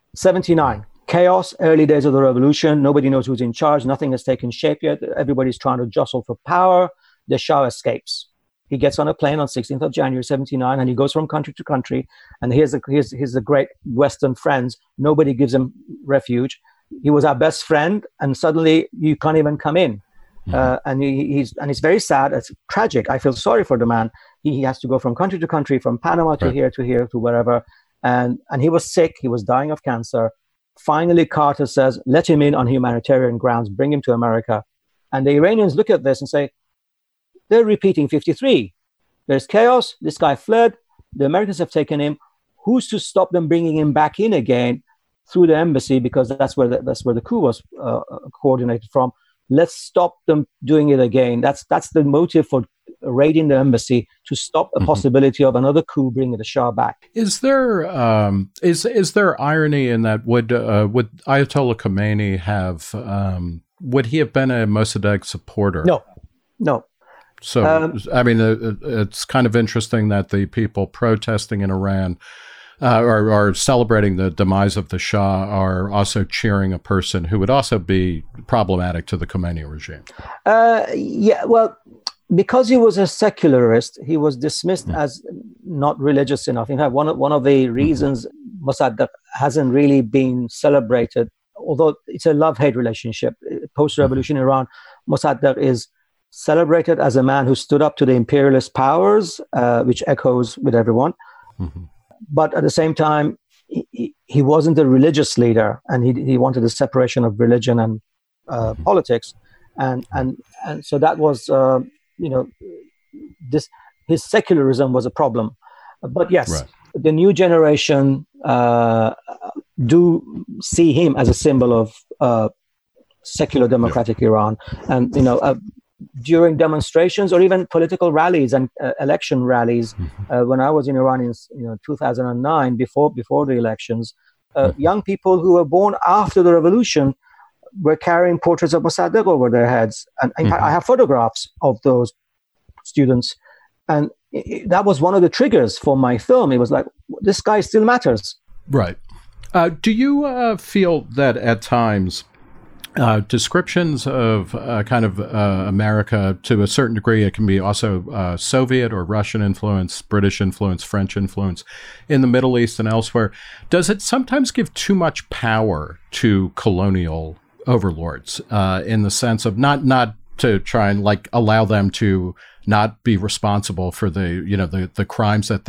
79, chaos, early days of the revolution. Nobody knows who's in charge. Nothing has taken shape yet. Everybody's trying to jostle for power. The Shah escapes. He gets on a plane on 16th of January, 79, and he goes from country to country. And here's the great Western friends. Nobody gives him refuge. He was our best friend, and suddenly you can't even come in. And it's very sad. It's tragic. I feel sorry for the man. He has to go from country to country, from Panama to here to wherever. And he was sick. He was dying of cancer. Finally, Carter says, let him in on humanitarian grounds, bring him to America. And the Iranians look at this and say, they're repeating 53. There's chaos. This guy fled. The Americans have taken him. Who's to stop them bringing him back in again through the embassy? Because that's where the coup was coordinated from. Let's stop them doing it again. That's the motive for raiding the embassy, to stop the possibility of another coup bringing the Shah back. Is there is there irony in that? Would Ayatollah Khomeini have would he have been a Mossadegh supporter? No. So I mean, it's kind of interesting that the people protesting in Iran are celebrating the demise of the Shah are also cheering a person who would also be problematic to the Khomeini regime. Yeah, well, because he was a secularist, he was dismissed as not religious enough. In fact, one of the reasons Mossadegh hasn't really been celebrated, although it's a love-hate relationship, post-revolution Iran, Mossadegh is celebrated as a man who stood up to the imperialist powers, which echoes with everyone. But at the same time, he wasn't a religious leader, and he wanted a separation of religion and politics, and so that was his secularism was a problem. But yes, the new generation do see him as a symbol of secular democratic Iran, and during demonstrations or even political rallies and election rallies. When I was in Iran in 2009, before the elections, young people who were born after the revolution were carrying portraits of Mossadegh over their heads. And in fact, I have photographs of those students. And that was one of the triggers for my film. It was like, this guy still matters. Right. Do you feel that at times descriptions of America, to a certain degree, it can be also Soviet or Russian influence, British influence, French influence in the Middle East and elsewhere, does it sometimes give too much power to colonial overlords in the sense of not to try and allow them to not be responsible for the crimes that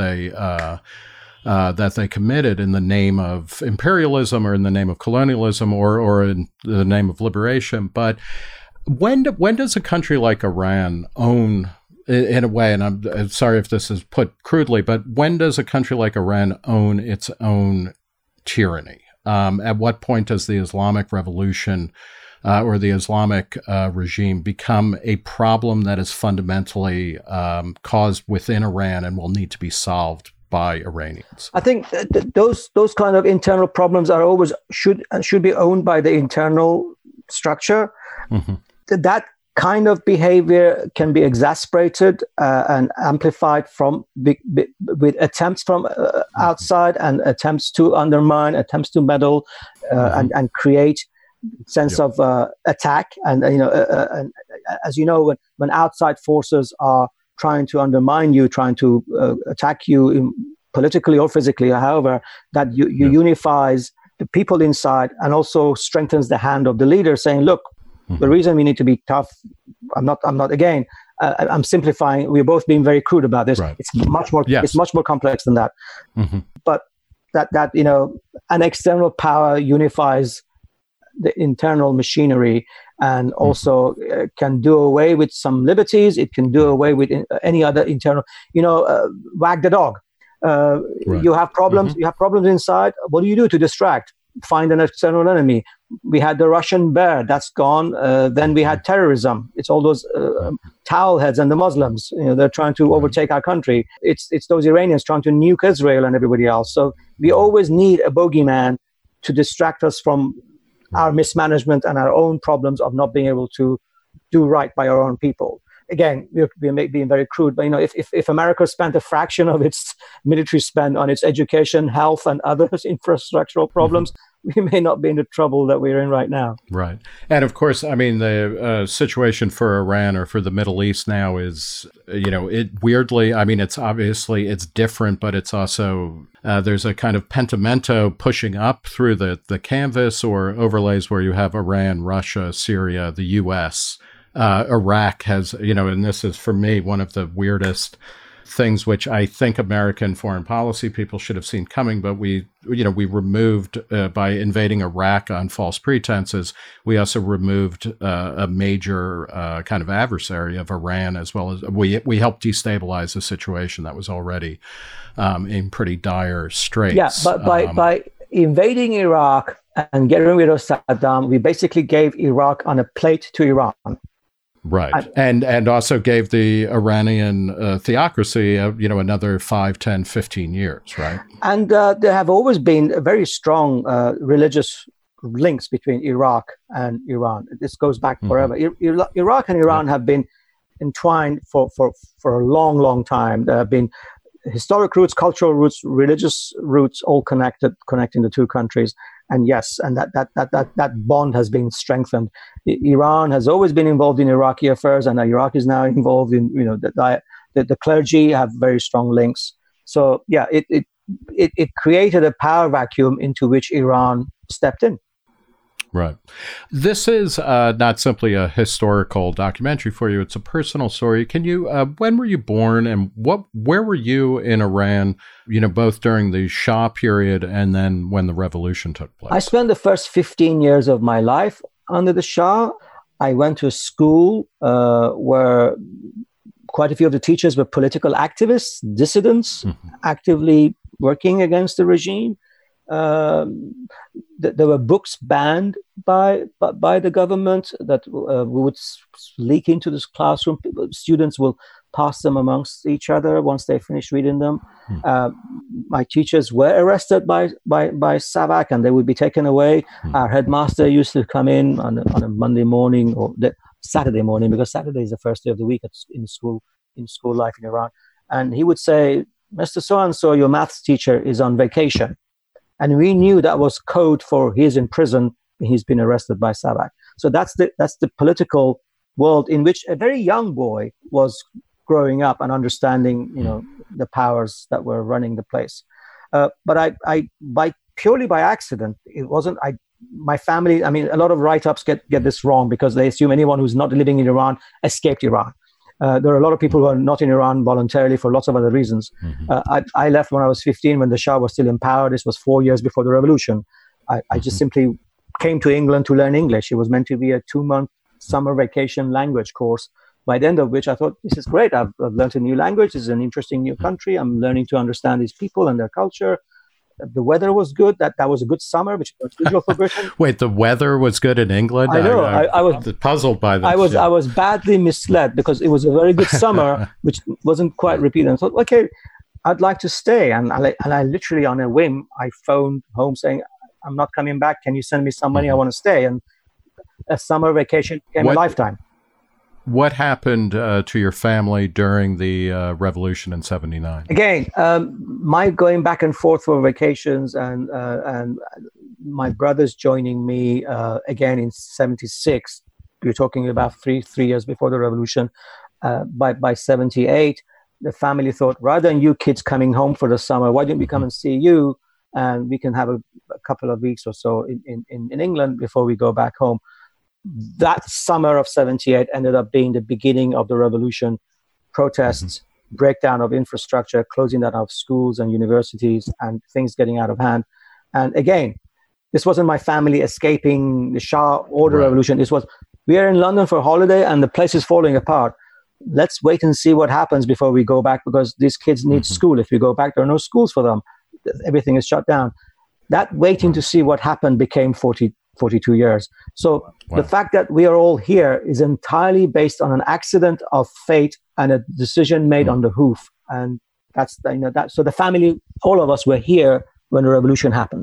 they committed in the name of imperialism or in the name of colonialism or in the name of liberation? But when does a country like Iran own, in a way, and I'm sorry if this is put crudely, but when does a country like Iran own its own tyranny? At what point does the Islamic Revolution or the Islamic regime become a problem that is fundamentally caused within Iran and will need to be solved by Iranians? I think those kind of internal problems are always should be owned by the internal structure. That kind of behavior can be exasperated and amplified with attempts from outside and attempts to undermine, attempts to meddle, and create sense of attack. And as you know, when outside forces are trying to undermine you, trying to attack you politically or physically, however, that unifies the people inside and also strengthens the hand of the leader, saying, look, the reason we need to be tough, I'm simplifying, we're both being very crude about this. Right. It's much more complex than that. But that an external power unifies the internal machinery and also can do away with some liberties. It can do away with any other internal, wag the dog. You have problems. You have problems inside. What do you do to distract? Find an external enemy. We had the Russian bear, that's gone. Then we had terrorism. It's all those towel heads and the Muslims. They're trying to overtake our country. It's those Iranians trying to nuke Israel and everybody else. So we always need a bogeyman to distract us from our mismanagement and our own problems of not being able to do right by our own people. Again, we're being very crude, but if America spent a fraction of its military spend on its education, health, and other infrastructural problems, we may not be in the trouble that we're in right now. Right. And of course, I mean, the situation for Iran or for the Middle East now is, it weirdly, I mean, it's different, but it's also, there's a kind of pentimento pushing up through the canvas or overlays where you have Iran, Russia, Syria, the U.S., Iraq has, and this is for me one of the weirdest things which I think American foreign policy people should have seen coming, but we removed by invading Iraq on false pretenses. We also removed a major kind of adversary of Iran, as well as we helped destabilize a situation that was already in pretty dire straits. Yeah, but by invading Iraq and getting rid of Saddam, we basically gave Iraq on a plate to Iran. Right. And also gave the Iranian theocracy, another 5, 10, 15 years, right? And there have always been very strong religious links between Iraq and Iran. This goes back forever. Iraq and Iran have been entwined for a long, long time. There have been historic roots, cultural roots, religious roots, all connecting the two countries. And yes, and that bond has been strengthened. Iran has always been involved in Iraqi affairs, and Iraq is now involved in, the clergy have very strong links. So yeah, it created a power vacuum into which Iran stepped in. Right. This is not simply a historical documentary for you. It's a personal story. Can you, when were you born and where were you in Iran, both during the Shah period and then when the revolution took place? I spent the first 15 years of my life under the Shah. I went to a school where quite a few of the teachers were political activists, dissidents, actively working against the regime. There were books banned by the government that would leak into this classroom. Students will pass them amongst each other once they finish reading them. My teachers were arrested by SAVAK and they would be taken away. Our headmaster used to come in on a Monday morning or Saturday morning, because Saturday is the first day of the week in school life in Iran, and he would say, "Mr. So-and-so, your maths teacher is on vacation." And we knew that was code for he's in prison, he's been arrested by SAVAK. So that's the political world in which a very young boy was growing up and understanding, the powers that were running the place. But I purely by accident, it wasn't. My family. I mean, a lot of write-ups get this wrong because they assume anyone who's not living in Iran escaped Iran. There are a lot of people who are not in Iran voluntarily for lots of other reasons. I left when I was 15, when the Shah was still in power. This was 4 years before the revolution. I just simply came to England to learn English. It was meant to be a 2-month summer vacation language course, by the end of which I thought, this is great. I've learned a new language. This is an interesting new country. I'm learning to understand these people and their culture. The weather was good. That was a good summer, which was usual for Britain. Wait, the weather was good in England? I know. I was puzzled by that. I was badly misled because it was a very good summer, which wasn't quite repeated. I thought, okay, I'd like to stay. And I literally, on a whim, I phoned home saying, I'm not coming back. Can you send me some money? I want to stay. And a summer vacation became a lifetime. What happened to your family during the revolution in '79? Again, my going back and forth for vacations and my brothers joining me again in '76. You're talking about three years before the revolution. By '78, the family thought, rather than you kids coming home for the summer, why don't we come and see you, and we can have a couple of weeks or so in England before we go back home. That summer of '78 ended up being the beginning of the revolution. Protests, breakdown of infrastructure, closing down of schools and universities, and things getting out of hand. And again, this wasn't my family escaping the Shah or the revolution. This was, we are in London for a holiday and the place is falling apart. Let's wait and see what happens before we go back, because these kids need school. If we go back, there are no schools for them. Everything is shut down. That waiting to see what happened became 43 42 years. So Wow. the fact that we are all here is entirely based on an accident of fate and a decision made on the hoof. And that's, that. So the family, all of us were here when the revolution happened.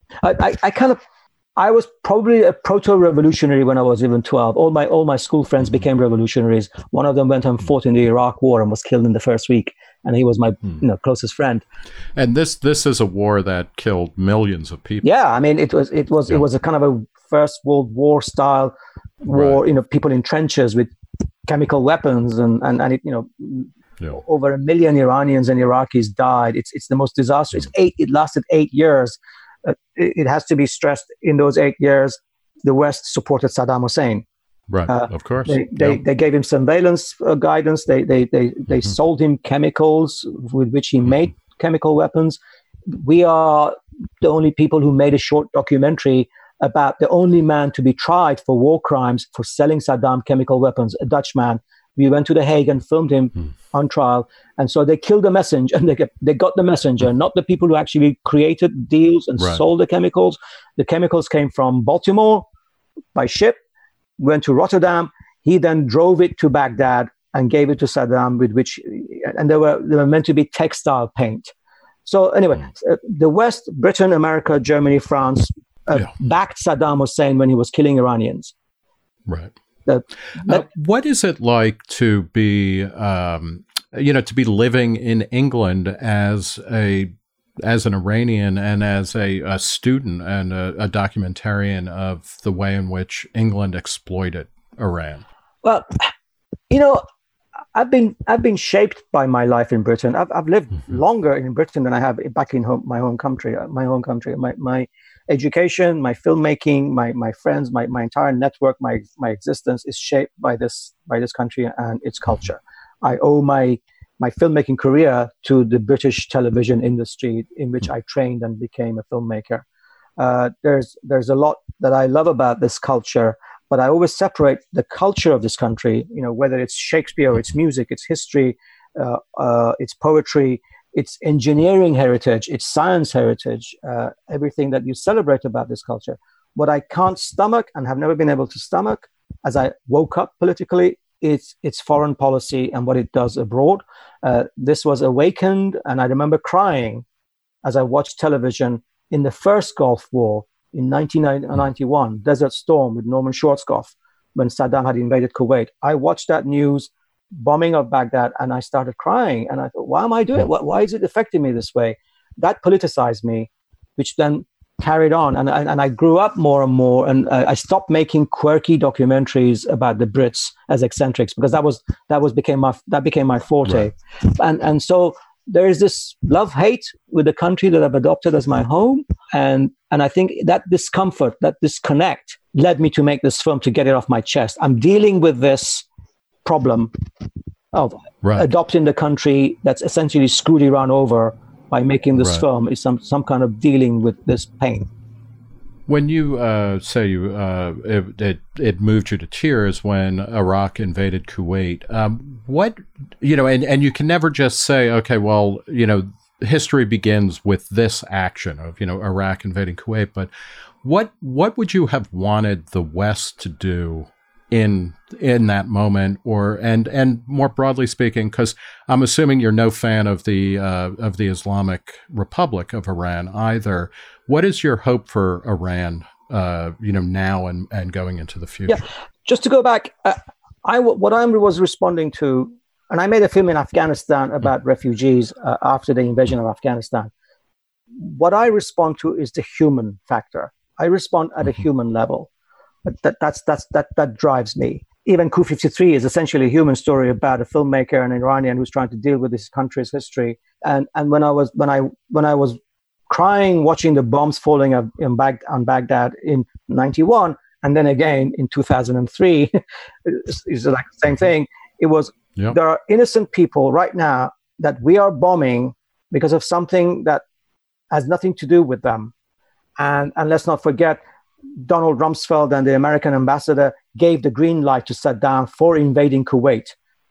I was probably a proto-revolutionary when I was even 12. All my school friends became revolutionaries. One of them went and fought in the Iraq War and was killed in the first week. And he was my closest friend. And this is a war that killed millions of people. Yeah, I mean, it was a kind of a First World War style war. Right. People in trenches with chemical weapons, and it, over 1 million Iranians and Iraqis died. It's the most disastrous. It lasted 8 years. It has to be stressed, in those 8 years, the West supported Saddam Hussein. Right, of course. They gave him surveillance guidance. They sold him chemicals with which he made chemical weapons. We are the only people who made a short documentary about the only man to be tried for war crimes for selling Saddam chemical weapons, a Dutchman. We went to The Hague and filmed him on trial. And so they killed the messenger, and they got the messenger, not the people who actually created deals and sold the chemicals. The chemicals came from Baltimore by ship, went to Rotterdam. He then drove it to Baghdad and gave it to Saddam, and they were meant to be textile paint. So anyway, the West, Britain, America, Germany, France, backed Saddam Hussein when he was killing Iranians. Right. What is it like to be, to be living in England as an Iranian and as a student and a documentarian of the way in which England exploited Iran? Well, I've been shaped by my life in Britain. I've lived longer in Britain than I have back in my home country. My education, my filmmaking, my friends, my entire network, my existence is shaped by this country and its culture. I owe my filmmaking career to the British television industry in which I trained and became a filmmaker. There's a lot that I love about this culture, but I always separate the culture of this country, whether it's Shakespeare, its music, its history, its poetry, its engineering heritage, its science heritage, everything that you celebrate about this culture. What I can't stomach and have never been able to stomach as I woke up politically, it's foreign policy and what it does abroad. This was awakened, and I remember crying as I watched television in the first Gulf War in 1991, Desert Storm with Norman Schwarzkopf, when Saddam had invaded Kuwait. I watched that news bombing of Baghdad, and I started crying. And I thought, why am I doing it? Why is it affecting me this way? That politicized me, which then carried on. And I grew up more and more, and I stopped making quirky documentaries about the Brits as eccentrics, because that became my forte. Right. And so there is this love-hate with the country that I've adopted as my home. And I think that discomfort, that disconnect led me to make this film, to get it off my chest. I'm dealing with this problem of adopting the country that's essentially screwed Iran over by making this film, is some kind of dealing with this pain. When you say it moved you to tears when Iraq invaded Kuwait, what, and you can never just say, okay, well, history begins with this action of, Iraq invading Kuwait, but what would you have wanted the West to do in that moment, and more broadly speaking, because I'm assuming you're no fan of the Islamic Republic of Iran either. What is your hope for Iran, now and going into the future? Yeah, just to go back, what I was responding to, and I made a film in Afghanistan about refugees after the invasion of Afghanistan. What I respond to is the human factor. I respond at a human level. That drives me. Even Coup 53 is essentially a human story about a filmmaker, an Iranian who's trying to deal with his country's history. And when I was crying watching the bombs falling on Baghdad in 91, and then again in 2003, it's like the same thing. It was there are innocent people right now that we are bombing because of something that has nothing to do with them. And let's not forget, Donald Rumsfeld and the American ambassador gave the green light to Saddam for invading Kuwait.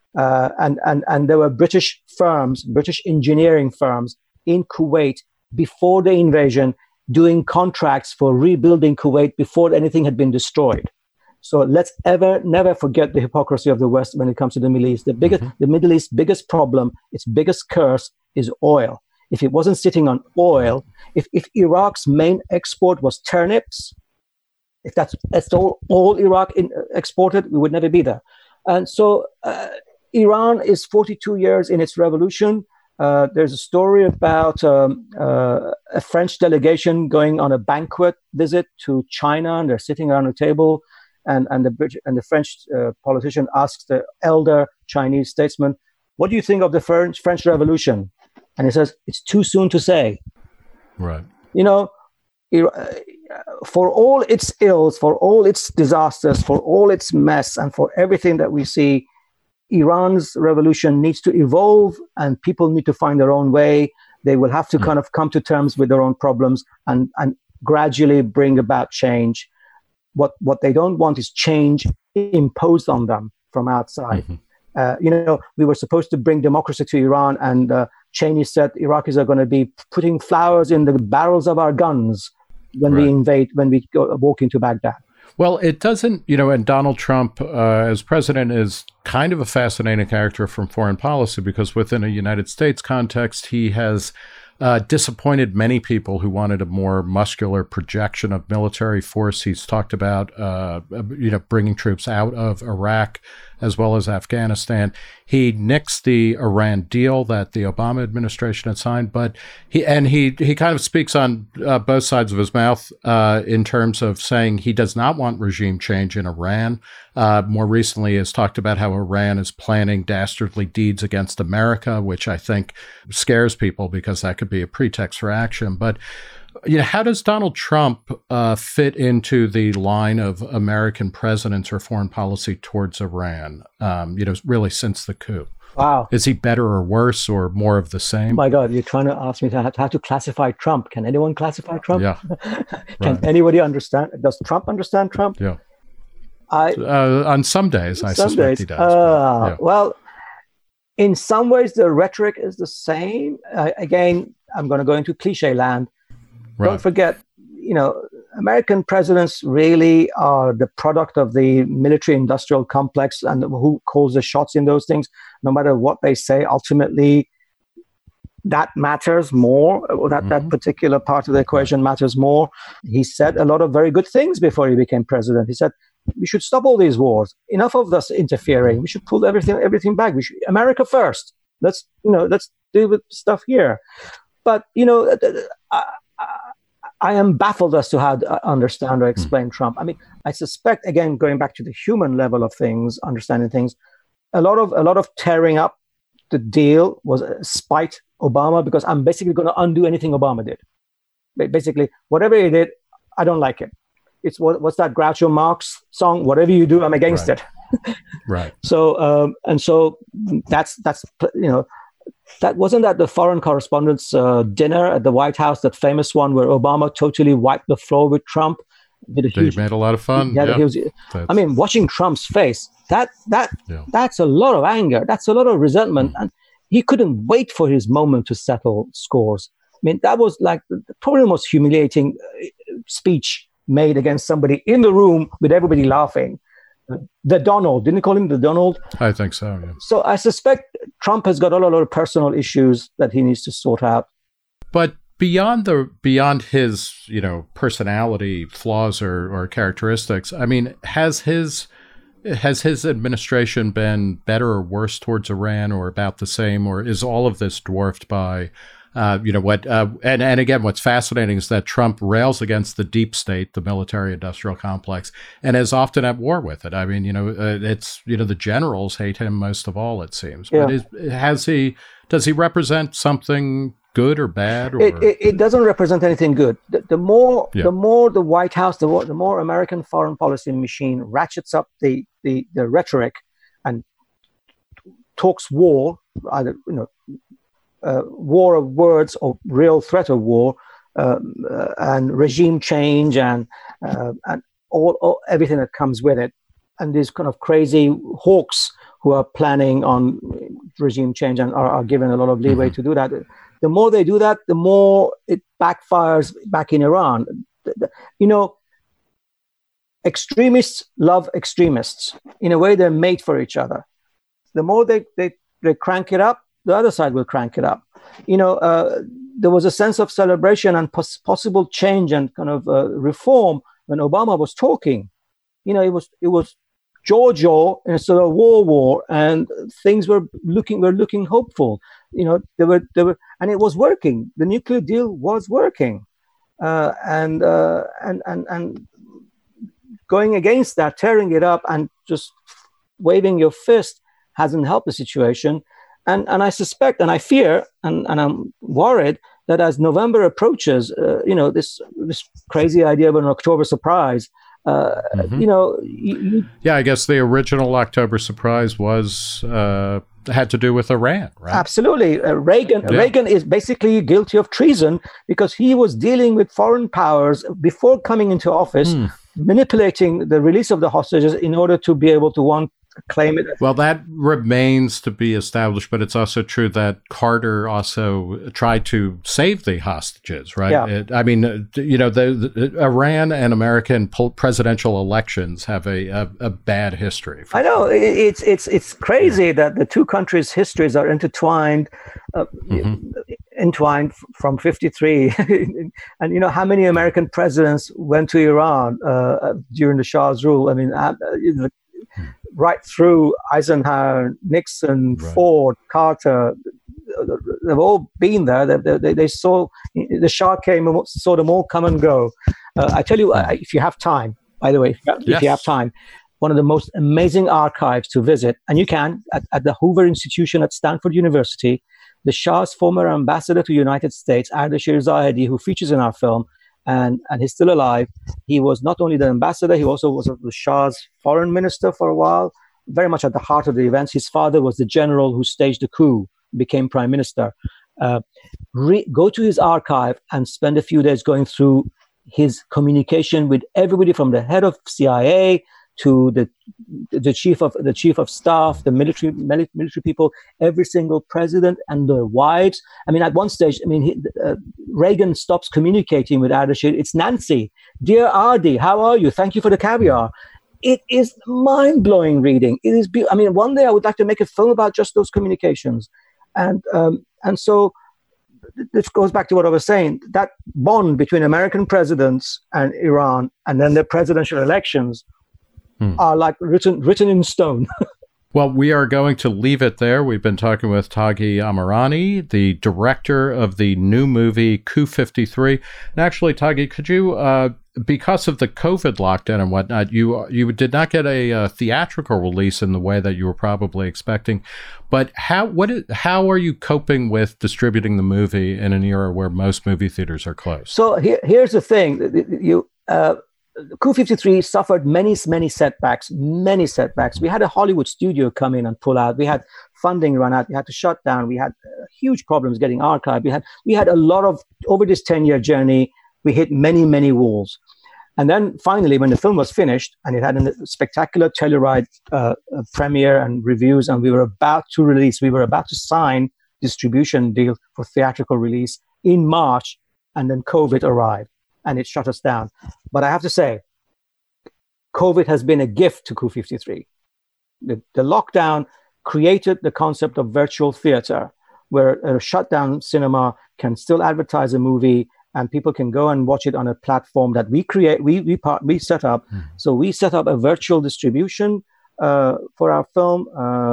And there were British engineering firms in Kuwait before the invasion, doing contracts for rebuilding Kuwait before anything had been destroyed. So let's never forget the hypocrisy of the West when it comes to the Middle East. The Middle East's biggest problem, its biggest curse, is oil. If it wasn't sitting on oil, if Iraq's main export was turnips, if that's all Iraq exported, we would never be there. And so Iran is 42 years in its revolution. There's a story about a French delegation going on a banquet visit to China, and they're sitting around a table. And the French politician asks the elder Chinese statesman, "What do you think of the French Revolution?" And he says, "It's too soon to say." Right. For all its ills, for all its disasters, for all its mess, and for everything that we see, Iran's revolution needs to evolve, and people need to find their own way. They will have to kind of come to terms with their own problems and gradually bring about change. What they don't want is change imposed on them from outside. We were supposed to bring democracy to Iran, and Cheney said Iraqis are going to be putting flowers in the barrels of our guns when we walk into Baghdad. Well, it doesn't, and Donald Trump as president is kind of a fascinating character from foreign policy, because within a United States context, he has disappointed many people who wanted a more muscular projection of military force. He's talked about, bringing troops out of Iraq as well as Afghanistan. He nixed the Iran deal that the Obama administration had signed, but he kind of speaks on both sides of his mouth in terms of saying he does not want regime change in Iran. More recently has talked about how Iran is planning dastardly deeds against America, which I think scares people because that could be a pretext for action. But how does Donald Trump fit into the line of American presidents or foreign policy towards Iran, really since the coup? Wow. Is he better or worse or more of the same? Oh my God, you're trying to ask me how to classify Trump. Can anyone classify Trump? Yeah. Can anybody understand? Does Trump understand Trump? Yeah. On some days, I suspect he does. Well, in some ways, the rhetoric is the same. Again, I'm going to go into cliche land. Right. Don't forget, American presidents really are the product of the military-industrial complex, and who calls the shots in those things. No matter what they say, ultimately, that matters more. That particular part of the equation matters more. He said a lot of very good things before he became president. He said, we should stop all these wars. Enough of us interfering. We should pull everything back. America first. Let's deal with stuff here. But I am baffled as to how to understand or explain Trump. I mean, I suspect, again, going back to the human level of things, understanding things, a lot of tearing up the deal was spite Obama, because I'm basically going to undo anything Obama did. Basically, whatever he did, I don't like it. It's what's that Groucho Marx song? Whatever you do, I'm against it. Right. So that's that wasn't that the foreign correspondents' dinner at the White House, that famous one where Obama totally wiped the floor with Trump. They made a lot of fun. Watching Trump's face, that's a lot of anger. That's a lot of resentment, and he couldn't wait for his moment to settle scores. I mean, that was like probably the most humiliating speech made against somebody in the room with everybody laughing. The Donald, didn't he call him the Donald? I think so, yeah. So I suspect Trump has got a lot of personal issues that he needs to sort out. But beyond his, personality flaws or characteristics, I mean, has his administration been better or worse towards Iran, or about the same, or is all of this dwarfed by and again, what's fascinating is that Trump rails against the deep state, the military-industrial complex, and is often at war with it. I mean, it's the generals hate him most of all, it seems. Yeah. But does he represent something good or bad? Or? It doesn't represent anything good. The more the White House, the more American foreign policy machine ratchets up the rhetoric and talks war, either war of words or real threat of war, and regime change and all everything that comes with it, and these kind of crazy hawks who are planning on regime change and are given a lot of leeway to do that. the more they do that, the more it backfires back in Iran. You know, extremists love extremists. In a way, they're made for each other. The more they crank it up, the other side will crank it up. You know, there was a sense of celebration and possible change and kind of reform when Obama was talking. You know, it was jaw instead of war, and things were looking hopeful. You know, they were, and it was working. The nuclear deal was working, and going against that, tearing it up, and just waving your fist hasn't helped the situation. And I suspect, and I fear, and I'm worried that as November approaches, you know, this crazy idea of an October surprise. You know, I guess the original October surprise was had to do with Iran, right? Absolutely. Reagan is basically guilty of treason because he was dealing with foreign powers before coming into office, manipulating the release of the hostages in order to be able to claim it. Well, that remains to be established, but it's also true that Carter also tried to save the hostages, right? Yeah. I mean, you know, the Iran and American presidential elections have a bad history. I know it's crazy that the two countries' histories are intertwined. Entwined from 1953, and you know how many American presidents went to Iran during the Shah's rule. I mean, right through Eisenhower, Nixon, right. Ford, Carter, they've all been there. They saw the Shah came and saw them all come and go. I tell you, if you have time, by the way, if you have time, one of the most amazing archives to visit, and you can, at the Hoover Institution at Stanford University, the Shah's former ambassador to the United States, Ardashir Zahedi, who features in our film, and he's still alive. He was not only the ambassador, he also was the Shah's foreign minister for a while, very much at the heart of the events. His father was the general who staged the coup, became prime minister. Go to his archive and spend a few days going through his communication with everybody from the head of CIA to the chief of staff, the military people, every single president and their wives. I mean, at one stage, Reagan stops communicating with Ardashir. It's Nancy, dear Ardi, how are you? Thank you for the caviar. It is mind-blowing reading. It is. One day I would like to make a film about just those communications, and so this goes back to what I was saying. That bond between American presidents and Iran, and then the presidential elections, are like written in stone. Well, we are going to leave it there. We've been talking with Taghi Amirani, the director of the new movie Coup 53. And actually, Taghi, could you, because of the COVID lockdown and whatnot, you did not get a theatrical release in the way that you were probably expecting. But how are you coping with distributing the movie in an era where most movie theaters are closed? So here's the thing. Coup 53 suffered many setbacks. We had a Hollywood studio come in and pull out. We had funding run out. We had to shut down. We had huge problems getting archived. We had a lot of, over this 10-year journey, we hit many walls. And then finally, when the film was finished and it had a spectacular Telluride premiere and reviews, and we were about to sign distribution deal for theatrical release in March, and then COVID arrived. And it shut us down. But I have to say, COVID has been a gift to Coup 53. The lockdown created the concept of virtual theater, where a shutdown cinema can still advertise a movie and people can go and watch it on a platform that we set up. So we set up a virtual distribution for our film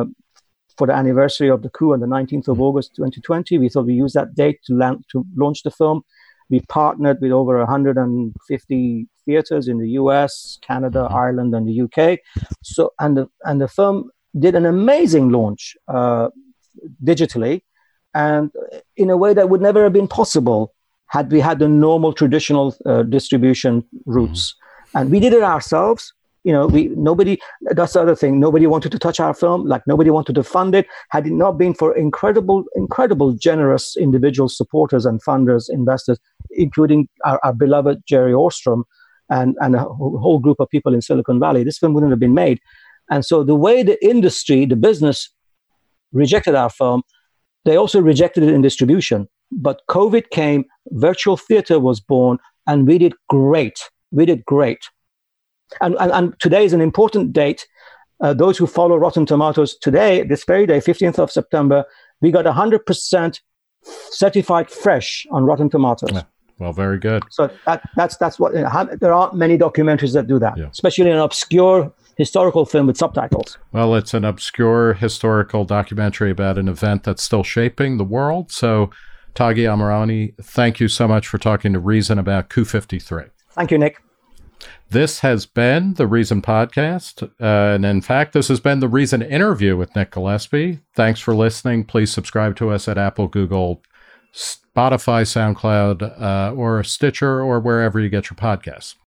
for the anniversary of the coup on the 19th of August 2020. We thought we use that date to launch the film. We partnered with over 150 theaters in the US, Canada, Ireland, and the UK. So, and the film did an amazing launch digitally, and in a way that would never have been possible had we had the normal traditional distribution routes. And we did it ourselves. You know, that's the other thing. Nobody wanted to touch our film, like nobody wanted to fund it. Had it not been for incredible, generous individual supporters and funders, investors, including our beloved Jerry Ostrom and a whole group of people in Silicon Valley, this film wouldn't have been made. And so the way the industry, the business rejected our film, they also rejected it in distribution. But COVID came, virtual theater was born, and we did great. We did great. And today is an important date. Those who follow Rotten Tomatoes today, this very day, 15th of September, we got 100% certified fresh on Rotten Tomatoes. Yeah. Well, very good. So that's what, there aren't many documentaries that do that, especially an obscure historical film with subtitles. Well, it's an obscure historical documentary about an event that's still shaping the world. So, Taghi Amirani, thank you so much for talking to Reason about Coup 53. Thank you, Nick. This has been the Reason Podcast. And in fact, this has been the Reason interview with Nick Gillespie. Thanks for listening. Please subscribe to us at Apple, Google, Spotify, SoundCloud, or Stitcher, or wherever you get your podcasts.